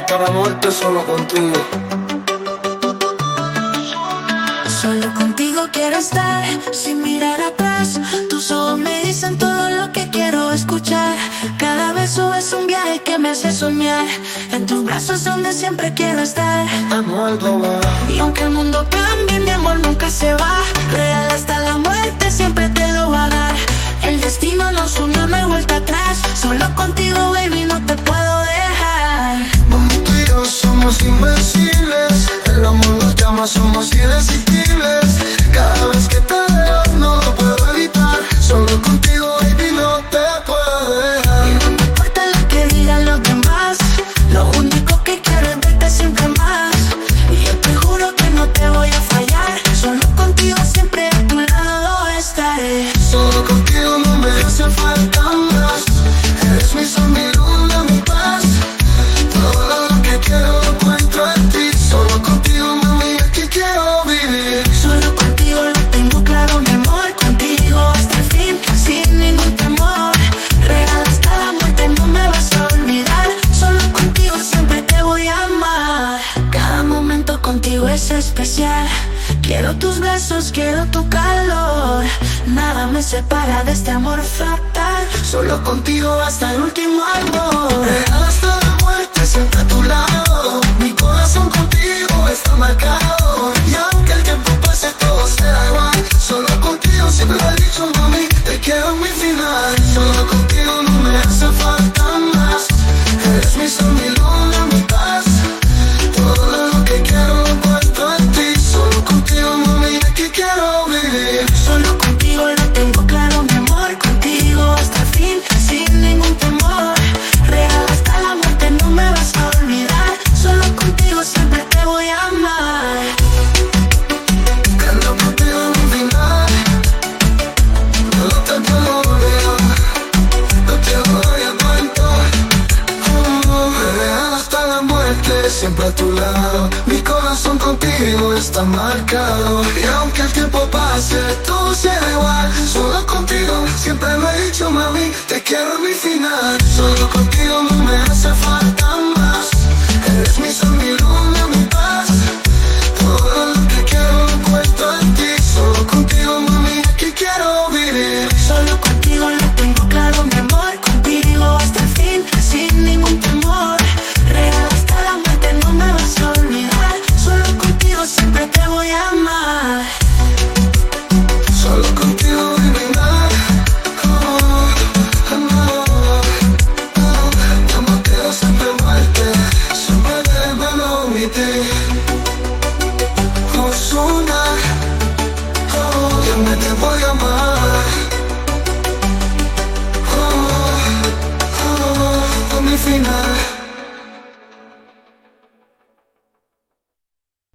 hasta la muerte, solo contigo. Solo contigo quiero estar, sin mirar atrás. Tus ojos me dicen todo lo que quiero escuchar. Cada beso es un viaje que me hace soñar. En tus brazos donde siempre quiero estar. Amor global. Y aunque el mundo cambie, mi amor nunca se va. Real hasta la muerte, siempre te lo va a dar. El destino nos unió, no hay vuelta atrás. Solo contigo, baby, no te puedo dejar. Mami, tú y yo somos invencibles. El amor nos llama, somos irresistibles. Cada vez que te veo no lo puedo evitar. Solo contigo, baby, no te puedo dejar. Y no me importa lo que digan los demás. Lo único que quiero es verte siempre más. Y yo te juro que no te voy a fallar. Solo contigo siempre a tu lado estaré. Solo contigo no me hace falta más. Eres mi sol, mi luna, mi paz. Todo lo que quiero lo encuentro en ti. Solo contigo, mami, aquí quiero vivir. Solo contigo lo tengo claro, mi amor. Contigo hasta el fin, sin ningún temor. Real hasta la muerte, no me vas a olvidar. Solo contigo siempre te voy a amar. Cada momento contigo es especial. Quiero tus besos, quiero tu calor. Nada me separa de este amor fatal. Solo contigo hasta el último amor. Real hasta la muerte, siempre a tu lado. Mi corazón contigo está marcado. Y aunque el tiempo pase, todo será igual. Solo contigo siempre lo he dicho, mami, te quiero en mi final. Solo contigo no me hace falta más. Eres mi sol, mi luna, mi paz. Todo lo que quiero lo encuentro en ti. Solo contigo, mami, aquí quiero vivir. Solo contigo lo tengo claro, mi amor. Contigo hasta el fin, sin ningún temor. Real hasta la muerte, no me vas a olvidar. Solo contigo siempre te voy a amar. Quedo contigo en mi final. No te puedo olvidar. No te voy a aguantar. Real hasta la muerte, siempre a tu lado. Mi corazón contigo está marcado. Y aunque el tiempo pase, todo será igual. Solo contigo, siempre lo he dicho, mami, te quiero en mi final. Solo contigo no me hace falta